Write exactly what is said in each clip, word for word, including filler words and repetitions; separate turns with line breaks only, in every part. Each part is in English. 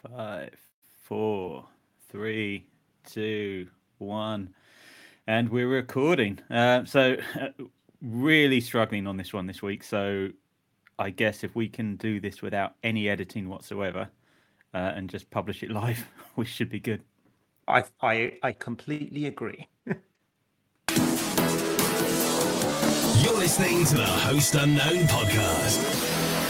Five, four, three, two, one. And we're recording. Uh, so, uh, really struggling on this one this week. So, I guess if we can do this without any editing whatsoever uh, and just publish it live, we should be good.
I I, I completely agree.
You're listening to the Host Unknown podcast.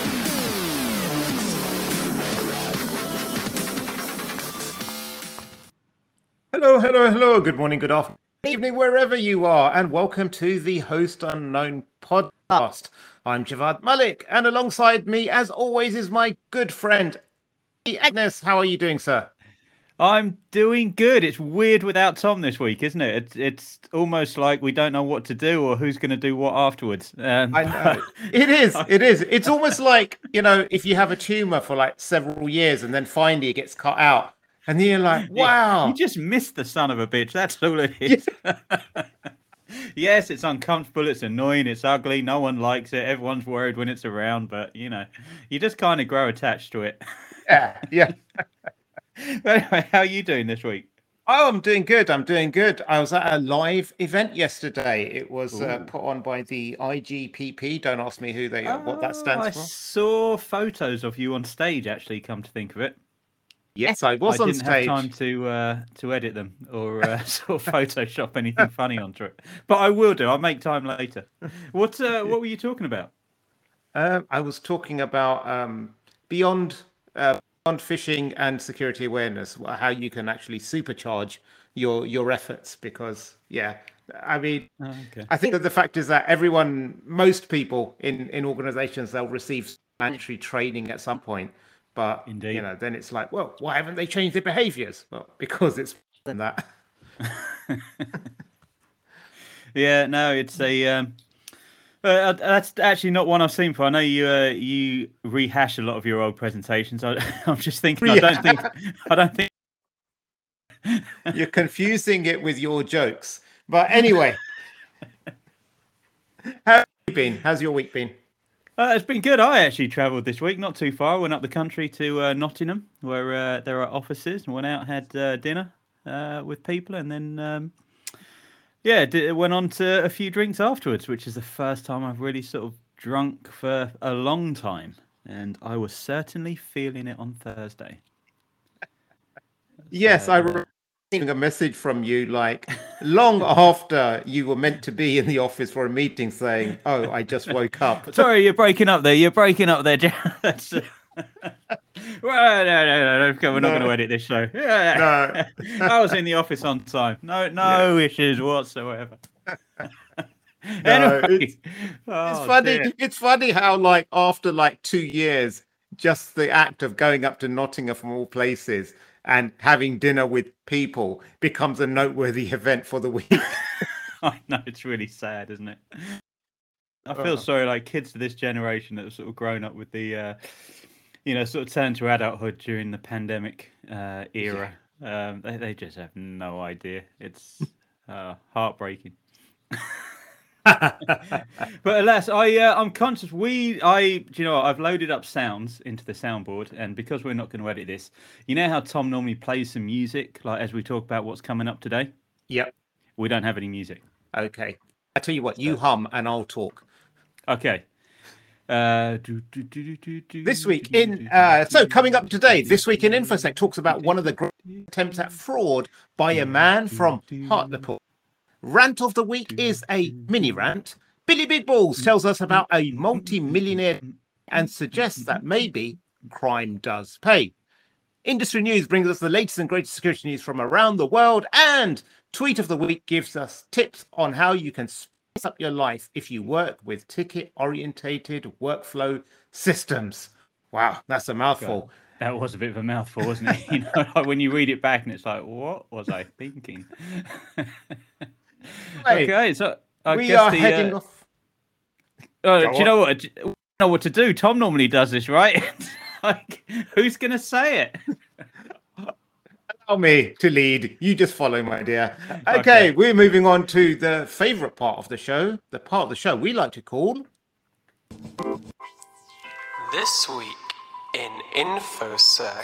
Hello, hello, hello. Good morning, good afternoon, good evening, wherever you are, and welcome to the Host Unknown podcast. I'm Javad Malik, and alongside me, as always, is my good friend, Agnes. How are you doing, sir?
I'm doing good. It's weird without Tom this week, isn't it? It's, it's almost like we don't know what to do or who's going to do what afterwards. Um,
I know. It is. It is. It's almost like, you know, if you have a tumor for like several years and then finally it gets cut out. And then you're like, wow.
You just missed the son of a bitch. That's all it is. Yes, it's uncomfortable. It's annoying. It's ugly. No one likes it. Everyone's worried when it's around. But, you know, you just kind of grow attached to it.
Yeah, yeah.
Anyway, how are you doing this week?
Oh, I'm doing good. I'm doing good. I was at a live event yesterday. It was uh, put on by the I G P P. Don't ask me who they are, what that stands
I
for.
I saw photos of you on stage, actually, come to think of it.
Yes, I was
I
on
didn't
stage.
have time to uh, to edit them or uh, sort of Photoshop anything funny onto it, but I will do. I'll make time later. What uh, what were you talking about?
Uh, I was talking about um, beyond uh, beyond phishing and security awareness, how you can actually supercharge your your efforts. Because yeah, I mean,
Oh, okay.
I think that the fact is that everyone, most people in in organizations, they'll receive mandatory training at some point. But,
Indeed.
you know, then it's like, well, why haven't they changed their behaviors? Well, because it's that.
Yeah, no, it's a. Um, uh, that's actually not one I've seen before. I know you uh, you rehash a lot of your old presentations. I, I'm just thinking. I don't think. I don't think.
You're confusing it with your jokes. But anyway, how have you been? How's your week been?
Uh, it's been good. I actually travelled this week, not too far. I went up the country to uh, Nottingham, where uh, there are offices, and went out, had uh, dinner uh, with people, and then um, yeah, did, went on to a few drinks afterwards, which is the first time I've really sort of drunk for a long time, and I was certainly feeling it on Thursday.
Yes,
So,
I
uh,
remember receiving a message from you like long after you were meant to be in the office for a meeting saying, oh, I just woke up.
Sorry, you're breaking up there. You're breaking up there, Jack. That's, uh, well, no, no, no, no. We're not
No.
going to edit this show. Yeah.
No.
I was in the office on time. No, no issues whatsoever.
No,
Anyway.
it's,
Oh,
it's funny.
dear.
It's funny how, like, after like two years, just the act of going up to Nottingham from all places and having dinner with people becomes a noteworthy event for the week.
I know, it's really sad, isn't it? I feel
Oh.
sorry, like kids of this generation that have sort of grown up with the, uh, you know, sort of turned to adulthood during the pandemic uh, era. Um, they, they just have no idea. It's uh, heartbreaking. But alas, I uh, I'm conscious. We I do you know what, I've loaded up sounds into the soundboard, and because we're not going to edit this, you know how Tom normally plays some music, like as we talk about what's coming up today.
Yep.
We don't have any music.
Okay. I tell you what, you hum and I'll talk.
Okay. Uh, do, do, do, do, do,
This week
do,
in
do,
uh,
do,
so
do,
coming up
do,
today,
do,
this week in
do,
InfoSec talks about one of the great attempts at fraud by a man from Hartlepool. Rant of the week is a mini rant. Billy Big Balls tells us about a multi-millionaire and suggests that maybe crime does pay. Industry news brings us the latest and greatest security news from around the world, and tweet of the week gives us tips on how you can spice up your life if you work with ticket-orientated workflow systems. Wow, that's a mouthful.
That was a bit of a mouthful, wasn't it? You know, like when you read it back and it's like, what was I thinking?
Hey,
Okay, so I
we
guess
are
the,
heading
uh,
off.
uh,
Go
do you know what? Do you know what to do? Tom normally does this, right? Like, who's gonna say it?
Allow me to lead. You just follow, my dear. Okay,
Okay.
we're moving on to the favorite part of the show, the part of the show we like to call
This week in InfoSec.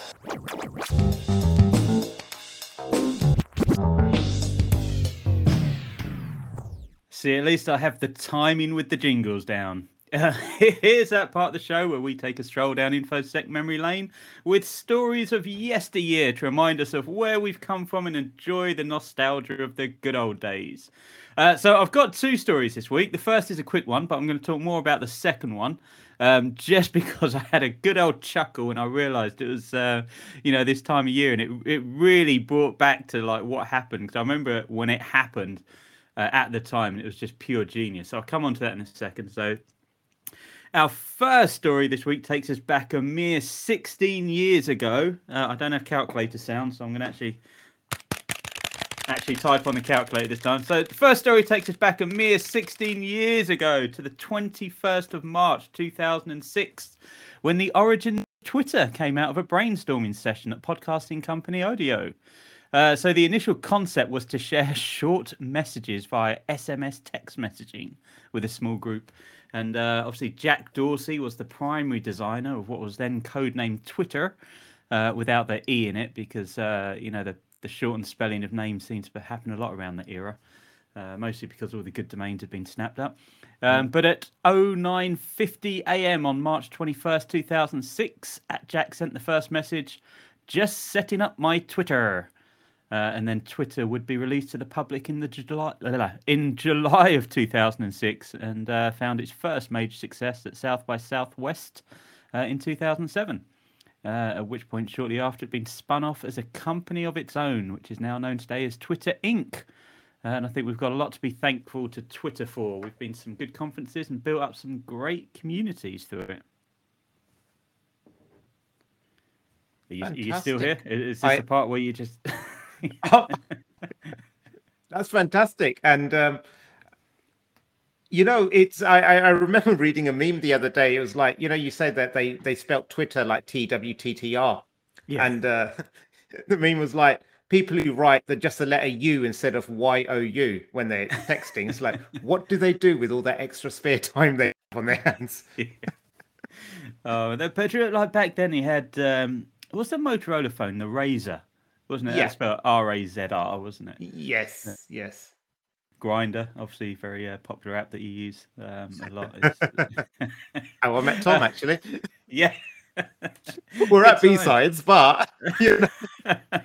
See, at least I have the timing with the jingles down. Uh, here's that part of the show where we take a stroll down InfoSec memory lane with stories of yesteryear to remind us of where we've come from and enjoy the nostalgia of the good old days. Uh, so I've got two stories this week. The first is a quick one, but I'm going to talk more about the second one, um, just because I had a good old chuckle when I realised it was, uh, you know, this time of year, and it it really brought back to like what happened. Because I remember when it happened uh, at the time, and it was just pure genius. So I'll come on to that in a second. So. Our first story this week takes us back a mere sixteen years ago. Uh, I don't have calculator sound, so I'm going to actually actually type on the calculator this time. So the first story takes us back a mere sixteen years ago to the twenty-first of March two thousand six, when the origin of Twitter came out of a brainstorming session at podcasting company Odeo. Uh, so the initial concept was to share short messages via S M S text messaging with a small group. And uh, obviously Jack Dorsey was the primary designer of what was then codenamed Twitter, uh, without the E in it, because, uh, you know, the, the shortened spelling of names seems to happen a lot around that era, uh, mostly because all the good domains had been snapped up. Um, but at oh nine fifty a.m. on March twenty-first, two thousand six, Jack sent the first message, "Just setting up my Twitter." Uh, and then Twitter would be released to the public in the July in July of two thousand six, and uh, found its first major success at South by Southwest uh, in two thousand seven. Uh, at which point, shortly after, it had been spun off as a company of its own, which is now known today as Twitter Incorporated. Uh, and I think we've got a lot to be thankful to Twitter for. We've been to some good conferences and built up some great communities through it. Are you, are you still here? Is this I... the part where you just...
Oh, that's fantastic. And um you know, it's I, I remember reading a meme the other day. It was like, you know, you said that they they spelt Twitter like T W T T R, yeah. And uh the meme was like, people who write the just the letter U instead of Y O U when they're texting. It's like, what do they do with all that extra spare time they have on their hands?
Yeah. Oh, the picture, like back then he had um what's the Motorola phone, the Razor, wasn't it?
Yeah.
That's spelled R A Z R, wasn't it?
Yes, yeah. yes.
Grindr, obviously, very uh, popular app that you use um, a lot.
Oh, I met Tom actually.
Yeah,
we're at B sides, but you know.
uh,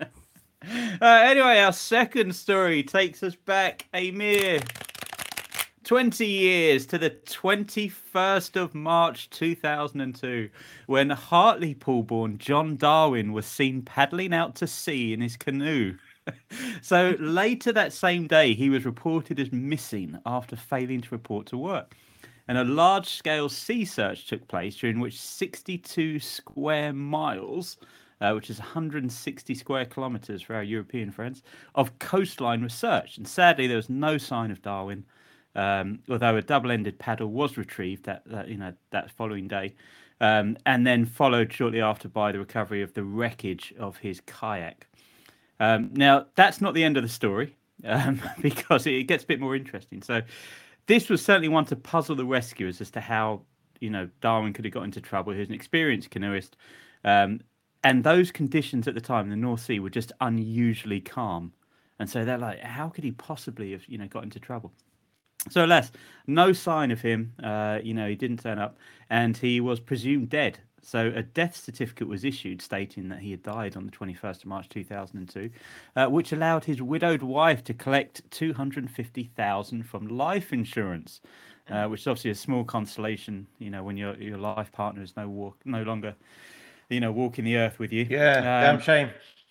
anyway, our second story takes us back a mere twenty years to the twenty-first of March two thousand two, when Hartlepool-born John Darwin was seen paddling out to sea in his canoe. So later that same day, he was reported as missing after failing to report to work. And a large-scale sea search took place, during which sixty-two square miles, uh, which is one hundred sixty square kilometres for our European friends, of coastline was searched. And sadly, there was no sign of Darwin. Um, although a double-ended paddle was retrieved that, that you know that following day, um, and then followed shortly after by the recovery of the wreckage of his kayak. Um, now that's not the end of the story, um, because it gets a bit more interesting. So this was certainly one to puzzle the rescuers as to how you know Darwin could have got into trouble. He was an experienced canoeist, um, and those conditions at the time in the North Sea were just unusually calm, and so they're like, how could he possibly have you know got into trouble? So alas, no sign of him. Uh, you know, he didn't turn up, and he was presumed dead. So a death certificate was issued stating that he had died on the twenty-first of March two thousand two, uh, which allowed his widowed wife to collect two hundred fifty thousand dollars from life insurance, uh, which is obviously a small consolation, you know, when your your life partner is no walk, no longer, you know, walking the earth with you.
Yeah, um, damn shame.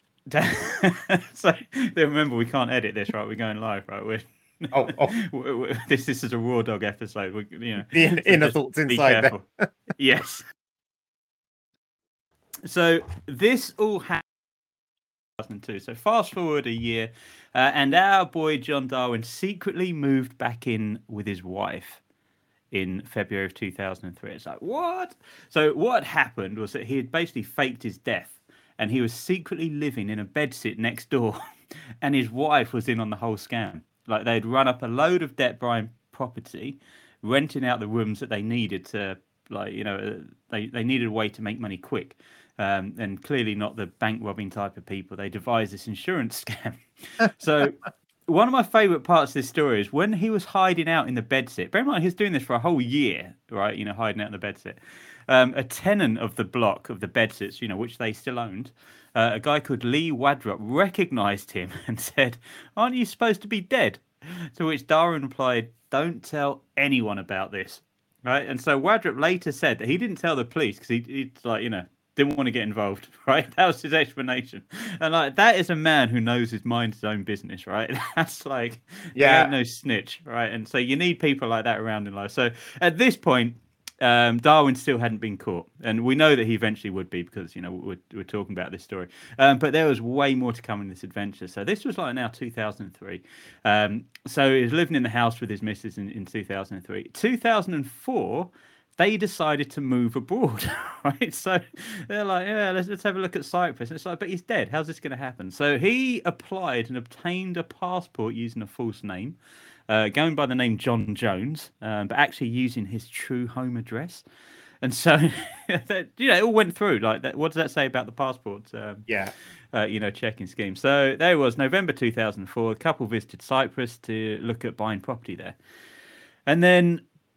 So remember, we can't edit this, right? We're going live, right? We're
Oh, oh.
this this is a Raw Dog episode. We, you know,
the inner so thoughts inside there.
Yes. So this all happened in two thousand two. So fast forward a year, uh, and our boy John Darwin secretly moved back in with his wife in February of two thousand three. It's like, what? So what happened was that he had basically faked his death, and he was secretly living in a bedsit next door, and his wife was in on the whole scam. Like, they'd run up a load of debt buying property, renting out the rooms that they needed to like, you know, they, they needed a way to make money quick. Um, and clearly not the bank robbing type of people. They devised this insurance scam. So one of my favourite parts of this story is when he was hiding out in the bedsit. Bear in mind, he's doing this for a whole year, right? You know, hiding out in the bedsit. Um, a tenant of the block of the bedsits, you know, which they still owned, uh, a guy called Lee Wadrup recognised him and said, "Aren't you supposed to be dead?" To which Darwin replied, "Don't tell anyone about this." Right? And so Wadrup later said that he didn't tell the police because he, he's like, you know, didn't want to get involved, right? That was his explanation. And like that is a man who knows his mind's his own business, right? That's like, yeah, no snitch, right? And so you need people like that around in life. So at this point, um, Darwin still hadn't been caught, and we know that he eventually would be because you know we're, we're talking about this story. Um, but there was way more to come in this adventure. So this was like now two thousand three. Um, so he was living in the house with his missus in, in two thousand three. two thousand four. They decided to move abroad, right? So they're like, yeah, let's, let's have a look at Cyprus. And it's like, but he's dead. How's this going to happen? So he applied and obtained a passport using a false name, uh, going by the name John Jones, um, but actually using his true home address. And so, that, you know, it all went through. Like, that, what does that say about the passport? Um,
yeah.
Uh, you know, checking scheme. So there was November two thousand four. The couple visited Cyprus to look at buying property there. And then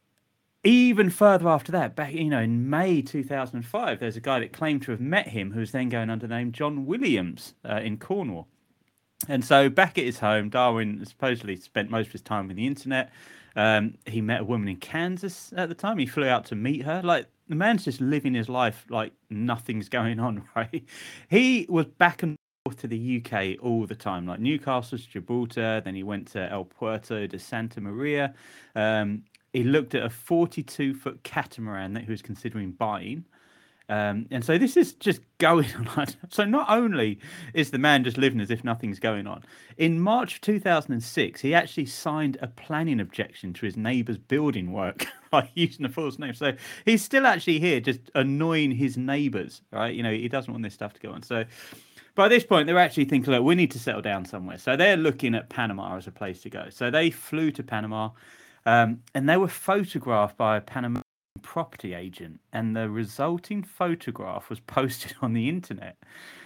even further after that, back, you know, in May two thousand five, there's a guy that claimed to have met him who was then going under the name John Williams uh, in Cornwall. And so back at his home, Darwin supposedly spent most of his time on the internet. Um, he met a woman in Kansas at the time. He flew out to meet her. Like, the man's just living his life like nothing's going on, right? He was back and forth to the U K all the time, like Newcastle to Gibraltar. Then he went to El Puerto de Santa Maria. Um, He looked at a forty-two foot catamaran that he was considering buying. Um, and so this is just going on. So not only is the man just living as if nothing's going on, in March two thousand six, he actually signed a planning objection to his neighbour's building work by using a false name. So he's still actually here just annoying his neighbours, right? You know, he doesn't want this stuff to go on. So by this point, they're actually thinking, look, we need to settle down somewhere. So they're looking at Panama as a place to go. So they flew to Panama. Um, and they were photographed by a Panamanian property agent, and the resulting photograph was posted on the internet.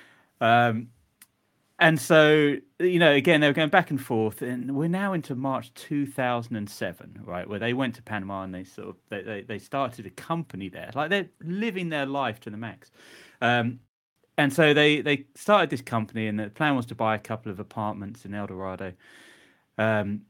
Um, and so, you know, again, they were going back and forth, and we're now into March two thousand seven, right, where they went to Panama and they sort of they, they, they started a company there, like they're living their life to the max. Um, and so they they started this company, and the plan was to buy a couple of apartments in El Dorado. Um,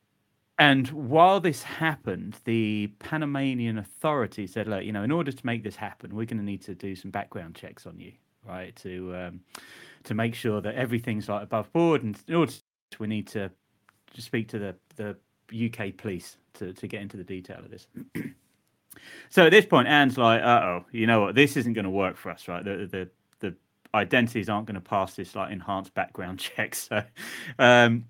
And while this happened, the Panamanian authorities said, look, you know, in order to make this happen, we're going to need to do some background checks on you, right, to um, to make sure that everything's like above board. And in order to, we need to speak to the, the U K police to, to get into the detail of this. So at this point, Anne's like, uh-oh, you know what, this isn't going to work for us, right? The the, the identities aren't going to pass this like enhanced background check. So um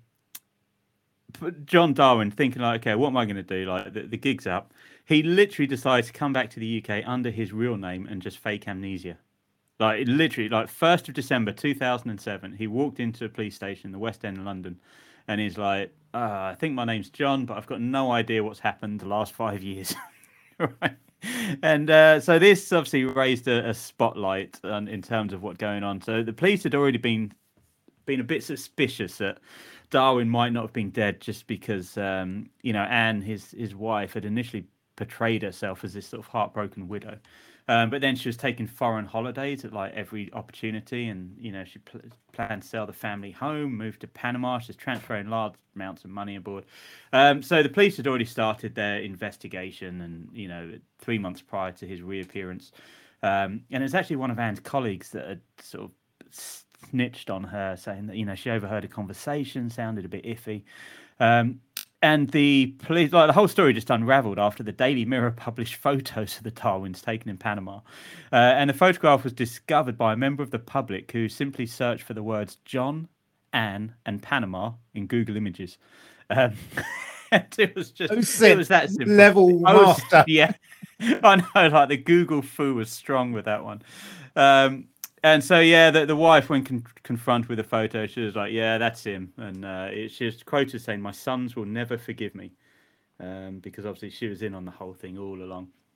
John Darwin thinking like, okay, what am I going to do? Like the, the gig's up. He literally decides to come back to the U K under his real name and just fake amnesia. Like literally, like first of December two thousand seven, he walked into a police station in the West End of London, and he's like, uh, I think my name's John, but I've got no idea what's happened the last five years. Right. And uh, so this obviously raised a, a spotlight on, in terms of what's going on. So the police had already been been a bit suspicious that Darwin might not have been dead just because, um, you know, Anne, his his wife, had initially portrayed herself as this sort of heartbroken widow. Um, but then she was taking foreign holidays at like every opportunity. And, you know, she pl- planned to sell the family home, move to Panama. She's transferring large amounts of money aboard. Um, so the police had already started their investigation and, you know, three months prior to his reappearance. Um, and it's actually one of Anne's colleagues that had sort of snitched on her, saying that, you know, she overheard a conversation, sounded a bit iffy. Um, and the police, like the whole story just unraveled after the Daily Mirror published photos of the Darwins taken in Panama. Uh, and the photograph was discovered by a member of the public who simply searched for the words John, Anne, and Panama in Google Images. Um, and it was just, oh, it was that simple.
Level
oh,
master.
Yeah. I know, like the Google foo was strong with that one. Um, And so, yeah, the, the wife, when con- confronted with the photo, she was like, yeah, that's him. And uh, it, she was quoted saying, my sons will never forgive me. Um, because obviously she was in on the whole thing all along.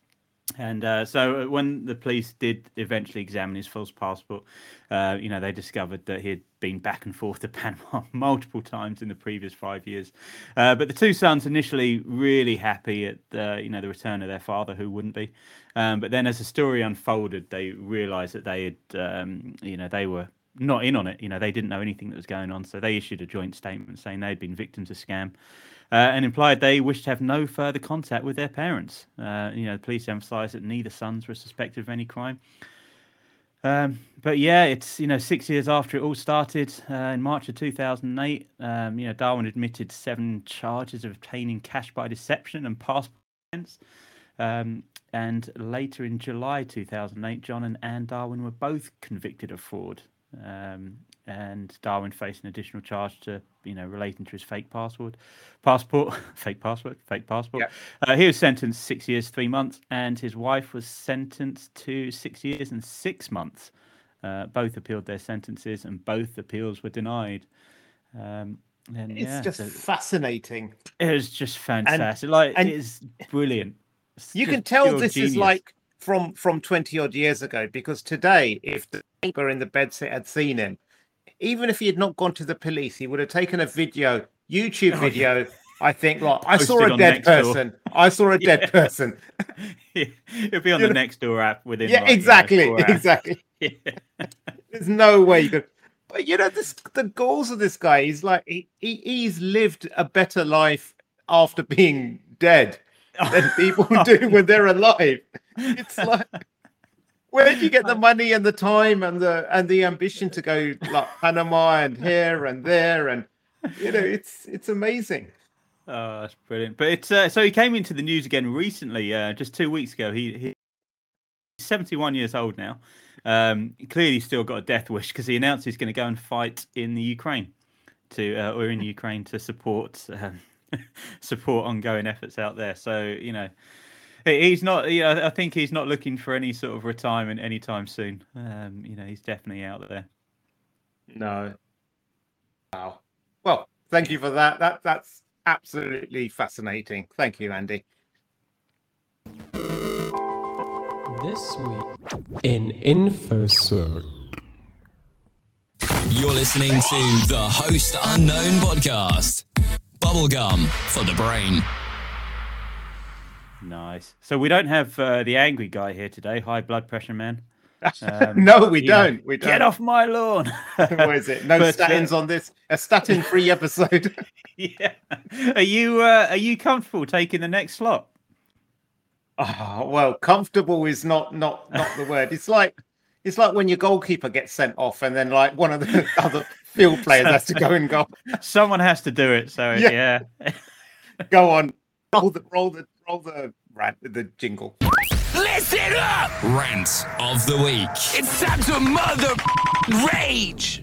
And uh, so when the police did eventually examine his false passport, uh, you know, they discovered that he had been back and forth to Panama multiple times in the previous five years. Uh, but the two sons initially really happy at the, you know, the return of their father, who wouldn't be. Um, but then as the story unfolded, they realised that they had, um, you know, they were not in on it. You know, they didn't know anything that was going on. So they issued a joint statement saying they'd been victims of scam. Uh, and implied they wished to have no further contact with their parents. Uh, you know, the police emphasised that neither sons were suspected of any crime. Um, but yeah, it's, you know, six years after it all started, uh, in March of two thousand eight, um, you know, Darwin admitted seven charges of obtaining cash by deception and passport offence. Um, and later in July two thousand eight, John and Anne Darwin were both convicted of fraud. Um, and Darwin faced an additional charge to, you know, relating to his fake passport, passport, fake passport, fake passport.
Yep.
Uh, he was sentenced six years, three months, and his wife was sentenced to six years and six months. Uh, both appealed their sentences, and both appeals were denied. Um, and
It's
yeah,
just
so
fascinating.
it was just fantastic. like
and
it's brilliant. It's
You
just
can tell
pure
this
genius.
is like from from twenty odd years ago, because today, if the neighbor in the bedsit had seen him, even if he had not gone to the police, he would have taken a video, YouTube
Oh,
video. I think, like, I saw
Posted
a
on
dead
Nextdoor.
person. I saw a dead
Yeah.
person.
It'll be on
You
the
know-
Nextdoor app within.
Yeah,
like, you know,
exactly,
four hours.
exactly.
Yeah.
There's no way you could. But you know, this the goals of this guy. He's like he, he he's lived a better life after being dead than people do when they're alive. It's like, where do you get the money and the time and the and the ambition to go like Panama and here and there, and you know, it's it's amazing.
Oh, that's brilliant. But it's uh, so he came into the news again recently, uh, just two weeks ago. He, he he's seventy-one years old now. Um, clearly still got a death wish, because he announced he's going to go and fight in the Ukraine to uh, or in Ukraine to support um, support ongoing efforts out there. So, you know, he- he's not. Yeah, I think he's not looking for any sort of retirement anytime soon. Um, you know, he's definitely out there.
No. Wow. Well, thank you for that. That that's absolutely fascinating. Thank you, Andy.
This week in InfoSec.
You're listening to the Host Unknown podcast. Bubblegum for the brain.
Nice. So we don't have uh, the angry guy here today. High blood pressure man. Um,
No, we
you know,
don't. We don't.
Get off my lawn.
What is it? No
But, uh,
statins on this. A statin-free episode.
Yeah. Are you uh, are you comfortable taking the next slot?
Oh, well, comfortable is not not not the word. It's like it's like when your goalkeeper gets sent off, and then like one of the other field players has to go and go.
Someone has to do it. So
Yeah.
yeah.
Go on, roll the roll the roll the rant the jingle.
Listen up! Rant of the week. It's time to mother rage.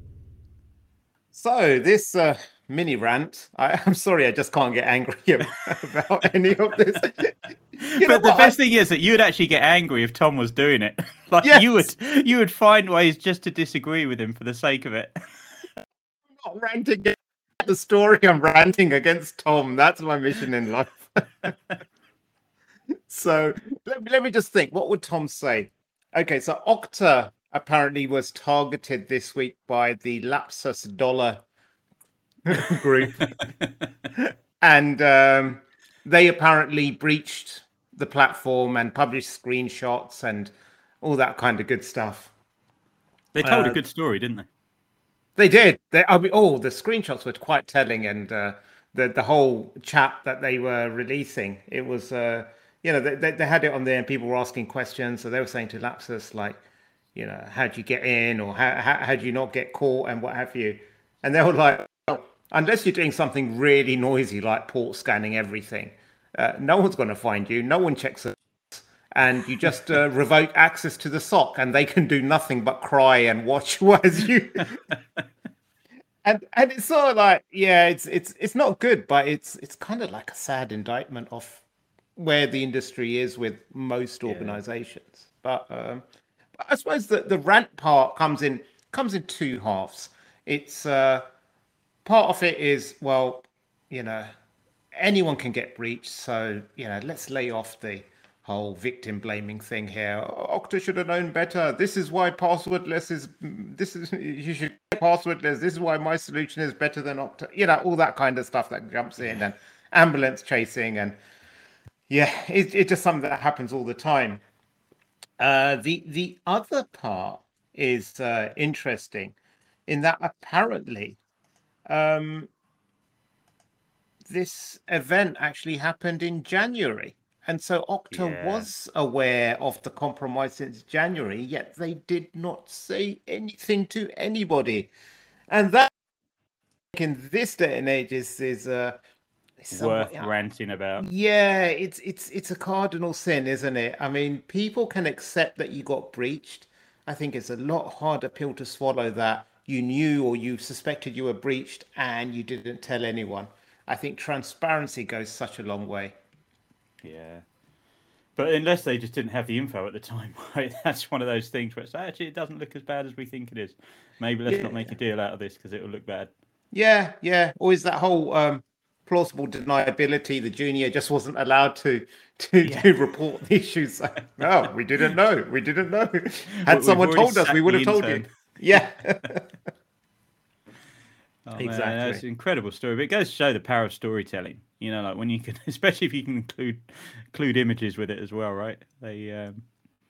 So this uh, mini rant, I, I'm sorry, I just can't get angry about any of this. You know
But the
what?
best thing is that you would actually get angry if Tom was doing it. Like
Yes.
you would you would find ways just to disagree with him for the sake of it.
I'm not ranting against the story. I'm ranting against Tom. That's my mission in life. So let me, let me just think. What would Tom say? Okay, so Okta apparently was targeted this week by the Lapsus Dollar group, and um, they apparently breached the platform and published screenshots and all that kind of good stuff.
They told
Uh,
a good story, didn't they?
They did. They, I mean, oh, the screenshots were quite telling, and uh, the the whole chat that they were releasing, it was, uh, you know, they, they they had it on there, and people were asking questions. So they were saying to Lapsus, like, you know, how do you get in, or how how, how do you not get caught, and what have you? And they were like, well, unless you're doing something really noisy, like port scanning everything, uh, no one's going to find you. No one checks it. And you just uh, revoke access to the S O C, and they can do nothing but cry and watch as you. and and it's sort of like, yeah, it's it's it's not good, but it's it's kind of like a sad indictment of where the industry is with most organizations. But, um, but I suppose the the rant part comes in comes in two halves. It's uh, part of it is, well, you know, anyone can get breached, so you know, let's lay off the whole victim blaming thing here. Okta should have known better. This is why passwordless is. This is you should passwordless. This is why my solution is better than Okta. You know, all that kind of stuff that jumps in, and ambulance chasing, and yeah, it, it's just something that happens all the time. Uh, the the other part is uh, interesting in that apparently um, this event actually happened in January. And so Okta
Yeah.
was aware of the compromise since January, yet they did not say anything to anybody. And that, in this day and age, is, is uh, somewhat-
Worth ranting about.
yeah, it's it's it's a cardinal sin, isn't it? I mean, people can accept that you got breached. I think it's a lot harder pill to swallow that you knew or you suspected you were breached and you didn't tell anyone. I think transparency goes such a long way.
Yeah. But unless they just didn't have the info at the time, right? That's one of those things where it's actually it doesn't look as bad as we think it is. Maybe let's not make a deal out of this because it will look bad.
Yeah, yeah. Or is that whole um, plausible deniability? The junior just wasn't allowed to to,
Yeah.
to report the issues. So, no, we didn't know. We didn't know. Had
we've
someone
already
told us,
sacked
we would
the
have told you.
intern.
Yeah.
Oh, man,
Exactly.
that's an incredible story. But it goes to show the power of storytelling. You know, like when you can, especially if you can include include images with it as well, right? They, um,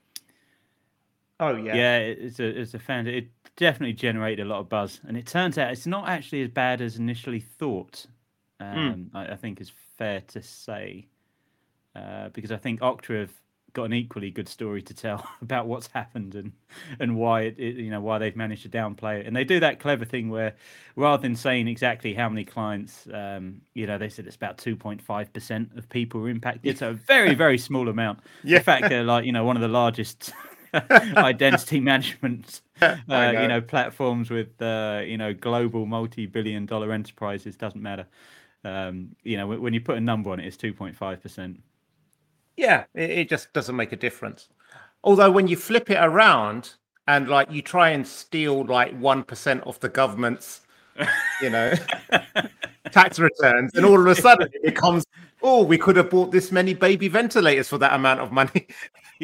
Oh yeah.
yeah, it- it's a it's a fan. It definitely generated a lot of buzz, and it turns out it's not actually as bad as initially thought. Um, I, I think is fair to say, uh, because I think Okta have got an equally good story to tell about what's happened and and why it, it you know why they've managed to downplay it. And they do that clever thing where rather than saying exactly how many clients, um, you know, they said it's about two point five percent of people were impacted. So a very very small amount.
Yeah.
In fact, they're like you know one of the largest identity management uh,
I know.
you know platforms with uh, you know global multi-billion dollar enterprises. Doesn't matter. Um, you know, when when you put a number on it, it's two point five percent.
Yeah, it, it just doesn't make a difference. Although when you flip it around and like you try and steal like one percent of the government's, you know, tax returns, and all of a sudden it becomes, oh, we could have bought this many baby ventilators for that amount of money.
Yeah.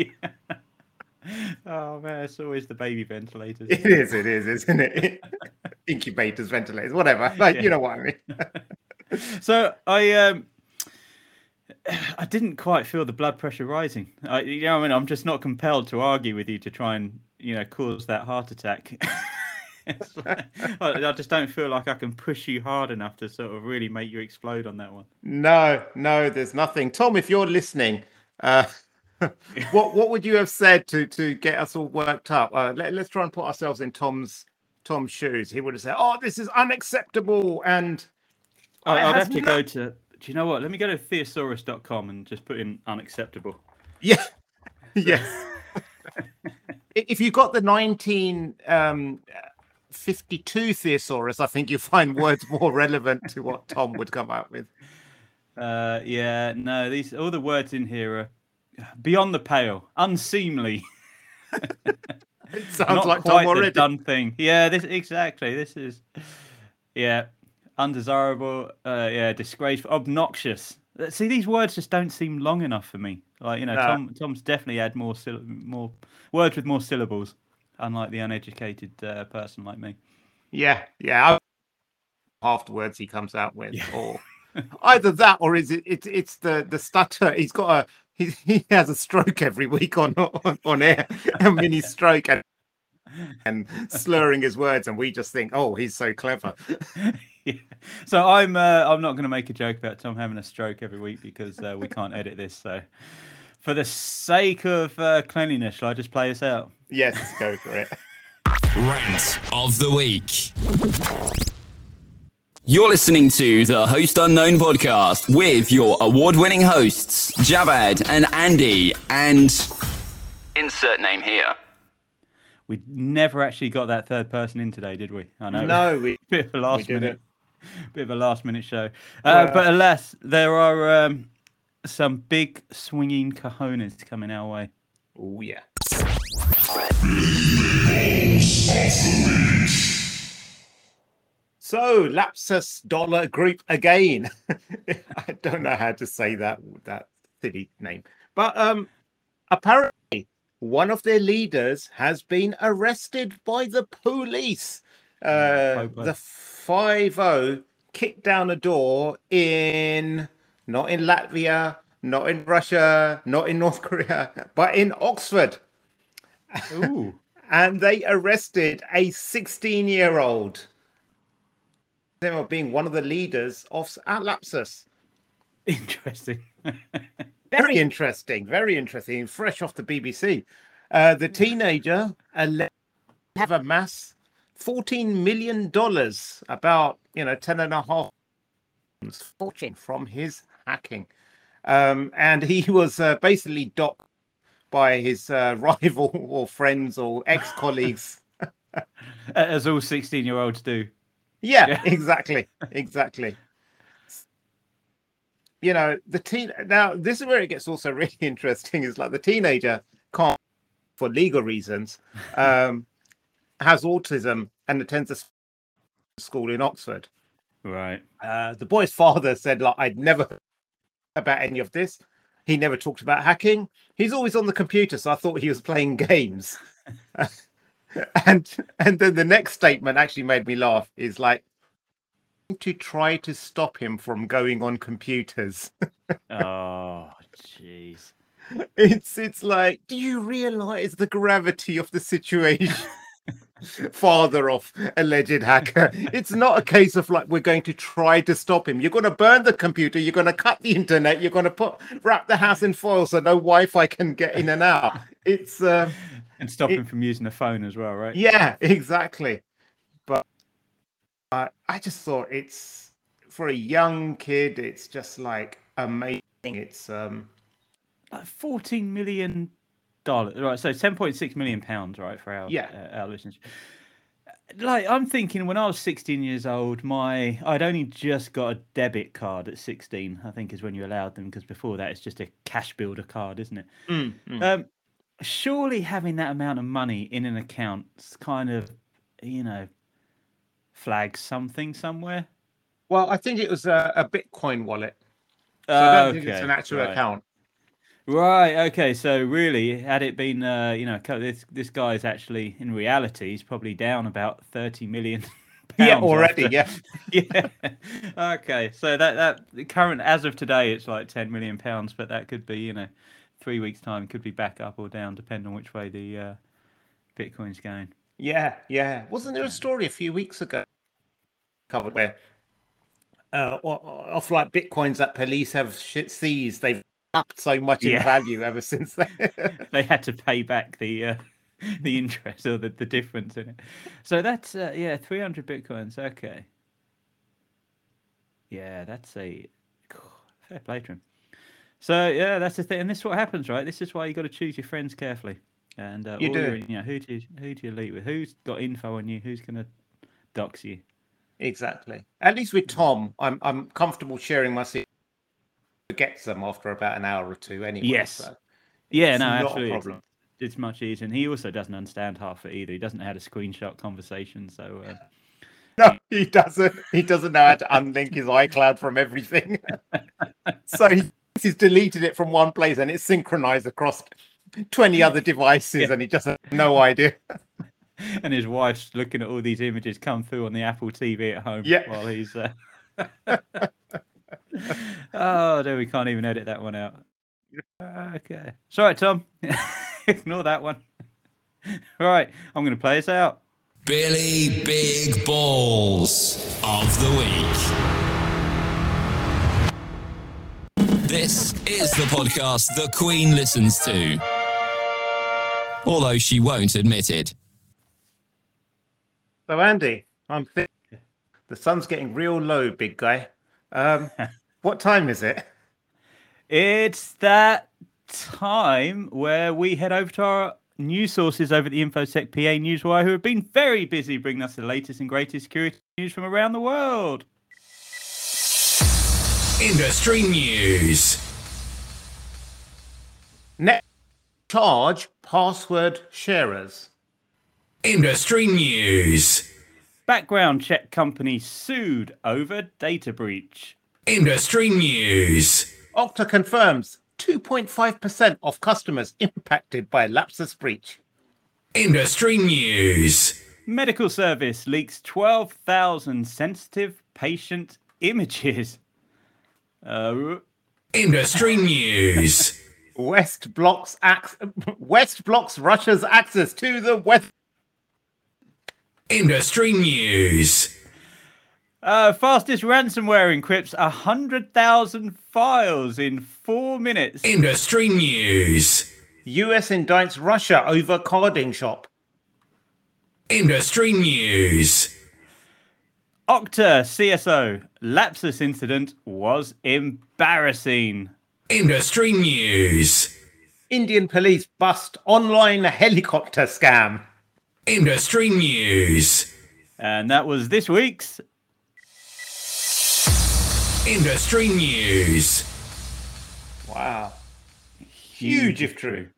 Oh man, it's always the baby ventilators.
It is, it is, isn't it? Incubators, ventilators, whatever. Like,
Yeah.
you know what I mean?
So I um I didn't quite feel the blood pressure rising. I, you know, I mean, I'm just not compelled to argue with you to try and you know cause that heart attack. It's like- I, I just don't feel like I can push you hard enough to sort of really make you explode on that one.
No, no, there's nothing. Tom, if you're listening, uh, what what would you have said to to get us all worked up? Uh, let, let's try and put ourselves in Tom's Tom's shoes. He would have said, "Oh, this is unacceptable," and
I,
it
I'd
has
have to
no-
go to. Do you know what? Let me go to thesaurus dot com and just put in unacceptable.
Yeah, yes. I- if you got the nineteen fifty-two thesaurus, I think you find words more relevant to what Tom would come up with.
Uh, yeah, no, these all the words in here are beyond the pale, unseemly.
It sounds
Not
like
quite
Tom
the
already.
done thing. Yeah, this exactly. This is, yeah, undesirable. Uh, yeah, disgraceful, obnoxious. Uh, See, these words just don't seem long enough for me. Like you know,
No.
Tom Tom's definitely had more syll- more words with more syllables, unlike the uneducated uh, person like me.
Yeah, yeah. I- Half the words he comes out with, or either that, or is it? It's it's the the stutter. He's got a he, he has a stroke every week on on, on air, a mini stroke, and and slurring his words, and we just think, oh, he's so clever.
Yeah. So I'm uh, I'm not going to make a joke about Tom having a stroke every week because uh, we can't edit this. So for the sake of uh, cleanliness, shall I just play this out?
Yes, go for it.
Rant of the week. You're listening to the Host Unknown podcast with your award-winning hosts, Javad and Andy, and insert name here.
We never actually got that third person in today, did we? I know.
No, we
bit of a last
didn't.
minute, bit of a last minute show. Uh,
Well-
but alas, there are um, some big swinging cojones coming our way.
Oh yeah. So Lapsus Dollar Group again. I don't know how to say that that silly name, but um, apparently one of their leaders has been arrested by the police. Uh, the five oh kicked down a door in, not in Latvia, not in Russia, not in North Korea, but in Oxford.
Ooh.
And they arrested a sixteen-year-old. They were being one of the leaders of Lapsus.
Interesting.
Very interesting. Very interesting. Fresh off the B B C. Uh, the teenager alleged to have amassed fourteen million dollars, about, you know, ten and a half fortune from his hacking. Um, and he was uh, basically docked by his uh, rival or friends or ex-colleagues.
As all sixteen-year-olds do.
Yeah,
Yeah.
exactly. Exactly. You know, the teen now this is where it gets also really interesting, is like the teenager can't, for legal reasons, um, has autism and attends a school in Oxford.
Right.
Uh, the boy's father said, like, I'd never heard about any of this. He never talked about hacking. He's always on the computer, so I thought he was playing games. and and then the next statement actually made me laugh. Is like, to try to stop him from going on computers.
Oh, jeez.
It's it's like, do you realize the gravity of the situation? Father of alleged hacker. It's not a case of like, we're going to try to stop him. You're going to burn the computer. You're going to cut the internet. You're going to put wrap the house in foil so no Wi-Fi can get in and out. It's uh,
And stop
it-
him from using the phone as well, right?
yeah, exactly. But uh, I just thought, it's for a young kid, it's just like amazing. It's um
Like fourteen million dollars, right? So ten point six million pounds, right, for our
Yeah.
uh, our listeners. Like, I'm thinking, when I was sixteen years old, my I'd only just got a debit card at sixteen. I think is when you allowed them, because before that it's just a cash builder card, isn't it?
mm, mm.
Um, surely having that amount of money in an account kind of, you know, flags something somewhere.
Well, I think it was a, a Bitcoin wallet. So I don't think it's an actual
right.
account.
Right. Okay. So really, had it been, uh, you know, co- this this guy's actually, in reality, he's probably down about thirty million.
Yeah,
pounds
already.
after-
Yeah.
Yeah. Okay. So that that the current, as of today, it's like ten million pounds, but that could be, you know, three weeks time, could be back up or down, depending on which way the uh, Bitcoin's going.
Yeah, yeah. Wasn't there a story a few weeks ago covered where uh, o- o- off like Bitcoins that police have shit seized, they've upped so much in
Yeah.
value ever since then.
They had to pay back the uh, the interest or the, the difference in it. So that's uh, yeah, three hundred bitcoins. Okay. Yeah, that's a fair play to him. So yeah, that's the thing, and this is what happens, right? This is why you got to choose your friends carefully, and uh,
You
all
do.
your- you know, who do you, who do you lead with? Who's got info on you? Who's gonna dox you?
Exactly. At least with Tom, I'm I'm comfortable sharing my secrets. Forgets them after about an hour or two anyway.
Yes.
So
Yeah,
it's
no,
not a
absolutely. It's,
problem.
it's much easier, and he also doesn't understand half it either. He doesn't know how to screenshot conversation, so. Uh,
No, he doesn't. He doesn't know how to unlink his iCloud from everything. So he, he's deleted it from one place and it's synchronized across twenty other devices,
Yeah.
and he just has no idea.
And his wife's looking at all these images come through on the Apple T V at home
Yeah.
while he's. Uh... oh, no, we can't even edit that one out. Okay. Sorry, Tom. Ignore that one. All right, I'm going to play us out.
Billy Big Balls of the Week. This is the podcast the Queen listens to, although she won't admit it.
So Andy, I'm thinking the sun's getting real low, big guy. Um, what time is it?
It's that time where we head over to our news sources over at the InfoSec P A Newswire, who have been very busy bringing us the latest and greatest security news from around the world.
Industry news.
Net charge password sharers.
Industry news.
Background check company sued over data breach.
Industry news.
Okta confirms two point five percent of customers impacted by Lapsus breach.
Industry news.
Medical service leaks twelve thousand sensitive patient images. Uh,
Industry news.
West blocks ac- West blocks Russia's access to the West.
Industry news.
uh, fastest ransomware encrypts one hundred thousand files in four minutes.
Industry news.
U S indicts Russia over carding shop.
Industry news.
Okta C S O, Lapsus incident was embarrassing.
Industry news.
Indian police bust online helicopter scam.
Industry news.
And that was this week's
Industry news.
Wow. Huge if true.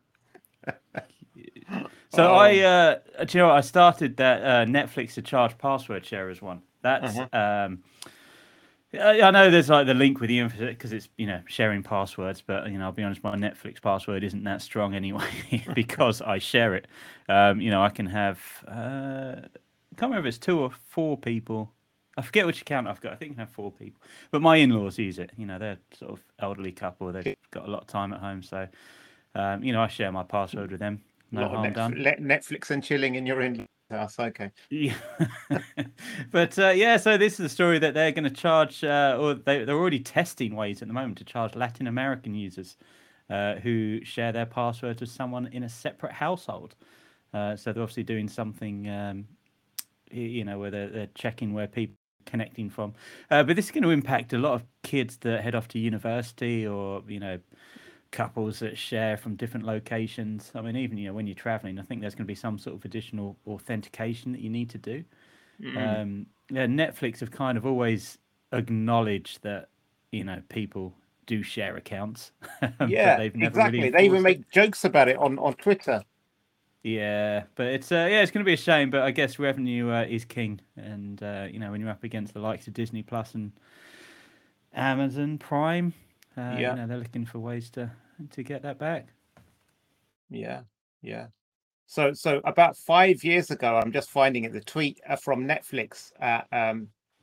So
Oh.
I, uh, do you know what? I started that uh, Netflix to charge password sharers one. That's,
Uh-huh.
um, I I know there's like the link with the info because it's, you know, sharing passwords, but, you know, I'll be honest, my Netflix password isn't that strong anyway because I share it. Um, you know, I can have, uh, I can't remember if it's two or four people. I forget which account I've got. I think I can have four people. But my in-laws use it. You know, they're sort of elderly couple. They've got a lot of time at home. So, um, you know, I share my password with them. No
Lot of
harm
Netf-
done.
le- Netflix and chilling in your in house. Okay.
Yeah. But uh, yeah, so this is a story that they're going to charge, uh, or they, they're already testing ways at the moment to charge Latin American users uh, who share their passwords with someone in a separate household. Uh, so they're obviously doing something, um, y- you know, where they're, they're checking where people are connecting from. Uh, but this is going to impact a lot of kids that head off to university or, you know, couples that share from different locations. I mean, even, you know, when you're traveling, I think there's going to be some sort of additional authentication that you need to do. Um, yeah, Netflix have kind of always acknowledged that, you know, people do share accounts. but
Yeah,
they've never
exactly.
really
They even
enforced it.
make jokes about it on, on Twitter.
Yeah, but it's uh, yeah, it's going to be a shame. But I guess revenue uh, is king, and uh, you know, when you're up against the likes of Disney Plus and Amazon Prime, uh,
Yeah.
you know, they're looking for ways to to get that back.
Yeah, yeah. So, so about five years ago, I'm just finding it. The tweet uh, from Netflix. Uh, um,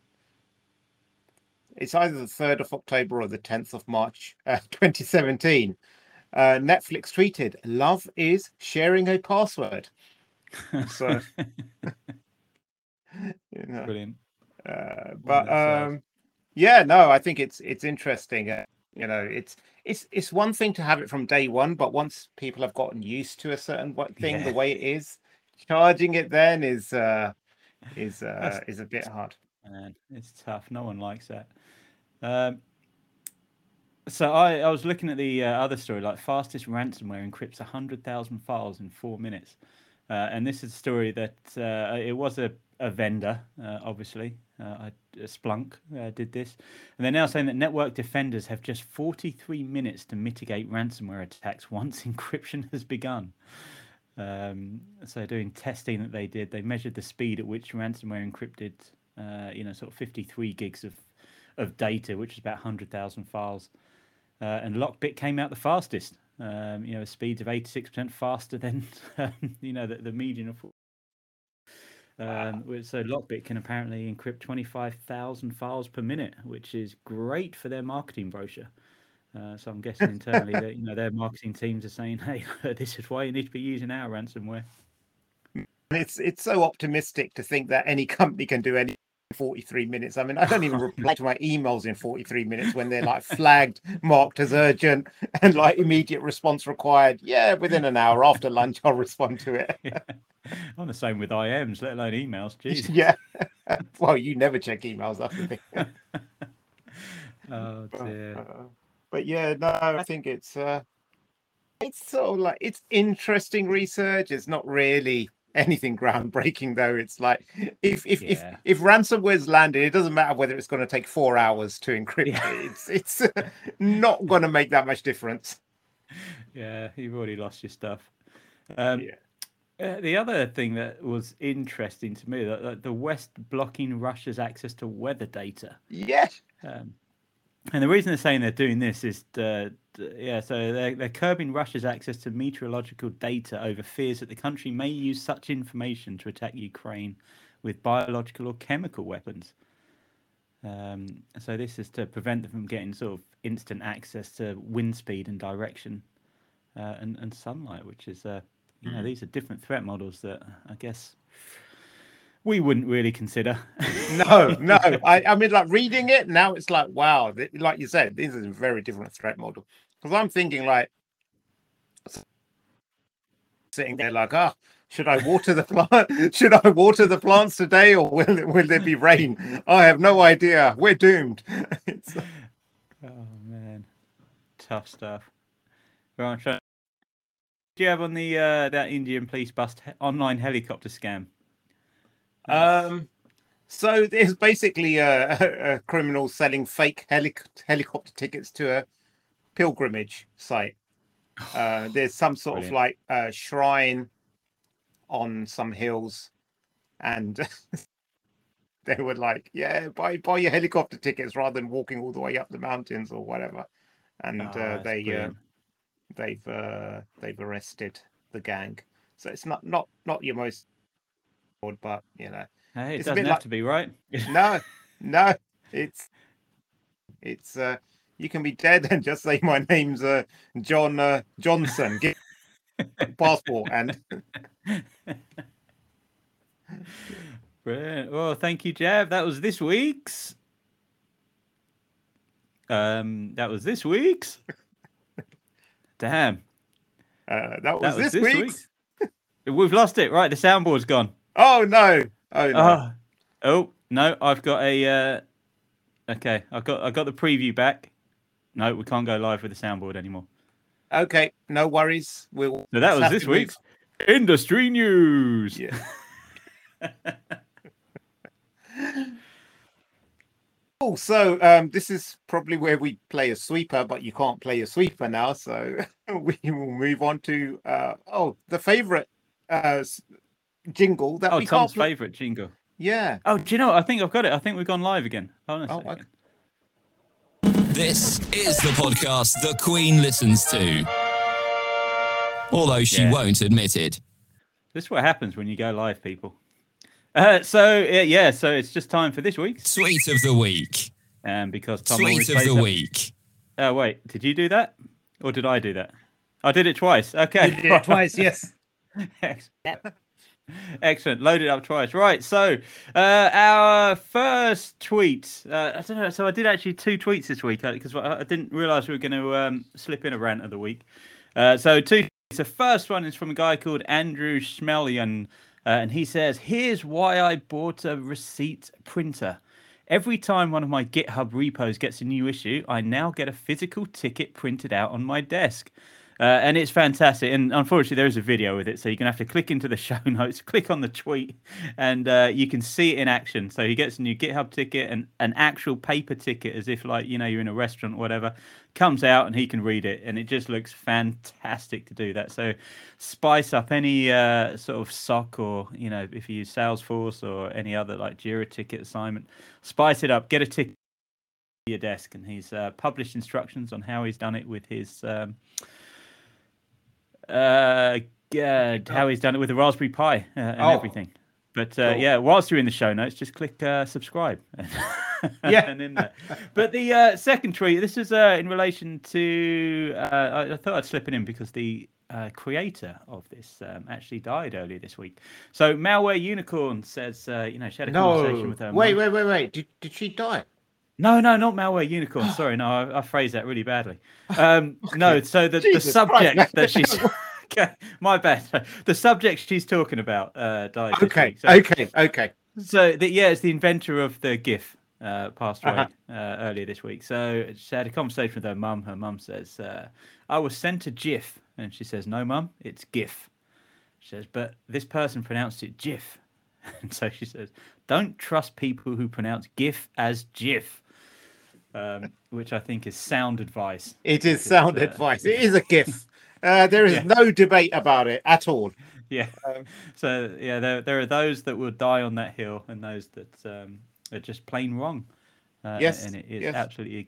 it's either the third of October or the tenth of March, uh, twenty seventeen. Uh, Netflix tweeted, "Love is sharing a password." So, you know,
Brilliant.
uh, but
that's sad.
um, yeah, no, I think it's it's interesting. Uh, you know, it's it's it's one thing to have it from day one, but once people have gotten used to a certain what thing,
Yeah.
the way it is, charging it then is uh, is uh,
That's-
is a bit hard.
Man, it's tough. No one likes that. Um, so I, I was looking at the uh, other story, like fastest ransomware encrypts one hundred thousand files in four minutes. Uh, and this is a story that uh, it was a, a vendor, uh, obviously. Uh, I, Splunk uh, did this. And they're now saying that network defenders have just forty-three minutes to mitigate ransomware attacks once encryption has begun. Um, so doing testing that they did, they measured the speed at which ransomware encrypted, uh, you know, sort of fifty-three gigs of, of data, which is about one hundred thousand files. Uh, and Lockbit came out the fastest. Um, you know, speeds of eighty-six percent faster than, um, you know, the, the median of. Um, which- so Lockbit can apparently encrypt twenty-five thousand files per minute, which is great for their marketing brochure. Uh, so I'm guessing internally that, you know, their marketing teams are saying, "Hey, this is why you need to be using our ransomware."
And it's it's so optimistic to think that any company can do any forty-three minutes. I mean, I don't even reply to my emails in forty-three minutes when they're like flagged, marked as urgent, and like immediate response required. Yeah, within an hour after lunch, I'll respond to it.
Yeah. I'm the same with I Ms, let alone emails. Jeez.
Yeah. Well, you never check emails, that's the thing.
Oh dear.
Uh, but yeah, no, I think it's uh, it's sort of like it's interesting research. It's not really anything groundbreaking though. It's like if if
Yeah.
if if ransomware's landed, it doesn't matter whether it's going to take four hours to encrypt
Yeah.
it. It's it's not going to make that much difference.
Yeah, you've already lost your stuff. Um,
Yeah.
uh, the other thing that was interesting to me, that, that the West blocking Russia's access to weather data.
Yeah.
Um, And the reason they're saying they're doing this is, uh, yeah, so they're, they're curbing Russia's access to meteorological data over fears that the country may use such information to attack Ukraine with biological or chemical weapons. Um, so this is to prevent them from getting sort of instant access to wind speed and direction uh, and, and sunlight, which is, uh, you know, these are different threat models that I guess we wouldn't really consider.
No, no. I, I mean, like reading it now, it's like, wow, th- like you said, this is a very different threat model. Because I'm thinking, like, sitting there, like, ah, oh, should I water the plant? Should I water the plants today, or will will there be rain? I have no idea. We're doomed. It's...
Oh man, tough stuff. Right, I'm trying... Do you have on the uh, that Indian police bust he- online helicopter scam?
Um. So there's basically a, a, a criminal selling fake heli- helicopter tickets to a pilgrimage site. Uh, there's some sort
Brilliant.
of like uh, shrine on some hills, and they were like, "Yeah, buy buy your helicopter tickets rather than walking all the way up the mountains or whatever." And
Oh,
uh,
that's
they uh,
brilliant.
they've uh, they've arrested the gang. So it's not not not your most, but you know.
Hey, it
It's a
doesn't
bit
have
like-
to be, right?
No, no, it's it's uh you can be dead and just say my name's uh John uh, Johnson. Get a passport and
Brilliant. Well, thank you, Jav. That was this week's. Um, that was this week's. Damn,
uh, that was
that was
this,
this
week's.
week's. We've lost it. Right, the soundboard's gone.
Oh no! Oh no!
Oh, oh no, I've got a. Uh... Okay, I got I got the preview back. No, we can't go live with the soundboard anymore.
Okay, no worries. We'll.
So that
just
was
have
this
to move-
week's industry news.
Yeah. Oh, so um, this is probably where we play a sweeper, but you can't play a sweeper now, so we will move on to uh, oh the favorite uh, s- jingle that
Oh,
we
Tom's
can't play.
favourite jingle.
Yeah.
Oh, do you know what? I think I've got it. I think we've gone live again. Hold on a
Oh,
second.
okay.
This is the podcast the Queen listens to. Although she
Yeah.
won't admit it.
This is what happens when you go live, people. Uh, so uh, yeah, so it's just time for this week's,
Tweet of the week.
um, because Tom always
Tweet of
plays
the
that-
week.
Oh wait, did you do that, or did I do that? I did it twice. Okay,
You did it twice, yes.
Excellent. Excellent. Loaded up twice. Right. So uh, our first tweet. Uh, I don't know. So I did actually two tweets this week because I I didn't realise we were going to um, slip in a rant of the week. Uh, so two. The first one is from a guy called Andrew Schmelian, uh, and he says, "Here's why I bought a receipt printer. Every time one of my GitHub repos gets a new issue, I now get a physical ticket printed out on my desk." Uh, and it's fantastic. And unfortunately, there is a video with it. So you're going to have to click into the show notes, click on the tweet, and uh, you can see it in action. So he gets a new GitHub ticket and an actual paper ticket, as if, like, you know, you're in a restaurant or whatever, comes out and he can read it. And it just looks fantastic to do that. So spice up any uh, sort of S O C, or, you know, if you use Salesforce or any other like Jira ticket assignment, spice it up, get a ticket to your desk. And he's uh, published instructions on how he's done it with his... Um, uh, uh how he's done it with the Raspberry Pi uh, and
Oh.
everything. But uh,
Cool.
yeah, whilst you're in the show notes, just click uh, subscribe.
Yeah.
and in there. But the uh, second tweet, this is uh, in relation to. Uh, I, I thought I'd slip it in because the uh, creator of this um, actually died earlier this week. So Malware Unicorn says, uh, you know, she had a conversation
No.
with her.
Wait,
mum.
wait, wait, wait. Did did she die?
No, no, not Malware Unicorn. Sorry, no, I, I phrased that really badly. Um, No, so the, the
Jesus
subject
Christ.
that she's... Okay, my bad. The subject she's talking about uh, died this
Okay,
week. So,
okay, okay.
so the, yeah, it's the inventor of the GIF uh, passed away
Uh-huh.
uh, earlier this week. So she had a conversation with her mum. Her mum says, uh, I was sent a GIF. And she says, no, mum, it's GIF. She says, but this person pronounced it GIF. And so she says, don't trust people who pronounce GIF as GIF. Um, which I think is sound advice.
It is sound
uh,
advice. It is a GIF. Uh, there is
Yeah.
no debate about it at all.
Yeah.
Um,
So yeah, there there are those that will die on that hill, and those that um, are just plain wrong. Uh,
Yes,
and it is
yes.
absolutely a gift.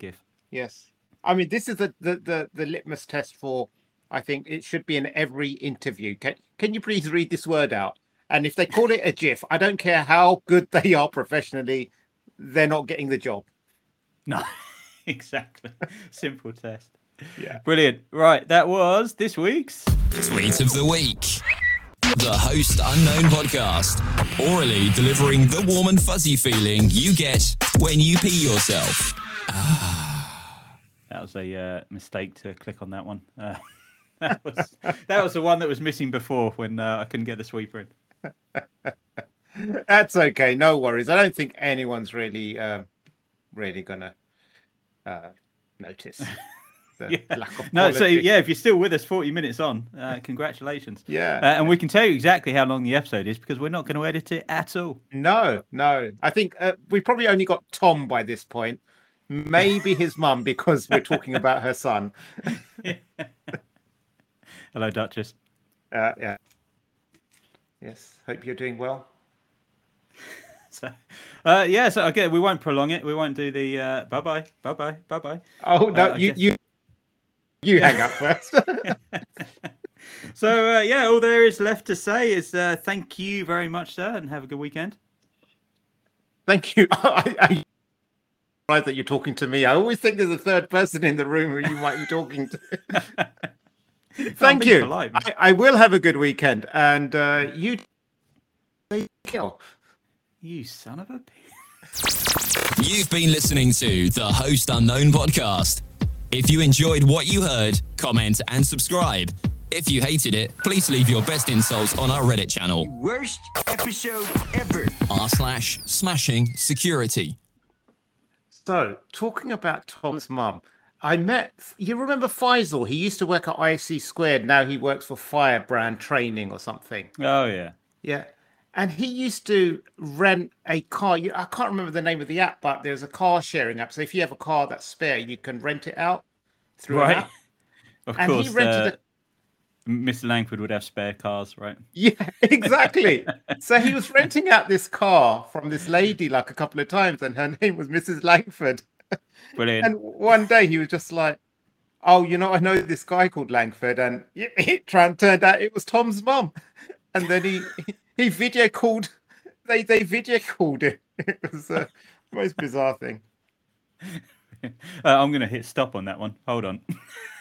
Yes. I mean, this is the, the, the, the litmus test for, I think it should be in every interview. Can, can you please read this word out? And if they call it a GIF, I don't care how good they are professionally, they're not getting the job.
No, exactly. Simple test.
Yeah.
Brilliant. Right. That was this week's
Tweet of the Week. The Host Unknown podcast. Orally delivering the warm and fuzzy feeling you get when you pee yourself.
That was a uh, mistake to click on that one. Uh, that was that was the one that was missing before when uh, I couldn't get the sweeper in.
That's okay. No worries. I don't think anyone's really, uh, really gonna uh, notice the
Yeah.
lack of
No, so
quality.
yeah, if you're still with us forty minutes on, uh, congratulations.
Yeah.
Uh, and we can tell you exactly how long the episode is because we're not going to edit it at all.
No, no. I think uh, we probably only got Tom by this point. Maybe his mum, because we're talking about her son.
Hello, Duchess.
Uh, yeah. Yes. Hope you're doing well.
So, uh, yeah, so okay, we won't prolong it. We won't do the uh, bye bye, bye bye, bye bye.
Oh no,
Uh, I
you
guess-
you you hang up first.
So uh, yeah, all there is left to say is uh, thank you very much, sir, and have a good weekend.
Thank you. I, I realize that you're talking to me. I always think there's a third person in the room who you might be talking to. Thank
being
you.
polite, man.
I, I will have a good weekend, and uh, you kill.
You son of a bitch.
You've been listening to the Host Unknown podcast. If you enjoyed what you heard, comment and subscribe. If you hated it, please leave your best insults on our Reddit channel.
Worst episode ever.
r slash smashing security.
So, talking about Tom's mum, I met. You remember Faisal? He used to work at I C Squared. Now he works for Firebrand Training or something.
Oh yeah.
Yeah. And he used to rent a car. You- I can't remember the name of the app, but there's a car sharing app. So if you have a car that's spare, you can rent it out through an
Right.
app.
Of
And he
course,
rented
uh,
a
Mister Langford would have spare cars, right?
Yeah, exactly. So he was renting out this car from this lady like a couple of times, and her name was Missus Langford.
Brilliant.
And one day he was just like, "Oh, you know, I know this guy called Langford," and it, it turned out it was Tom's mum. And then he he video called. They they video called it. It was uh, the most bizarre thing.
uh, I'm going to hit stop on that one. Hold on.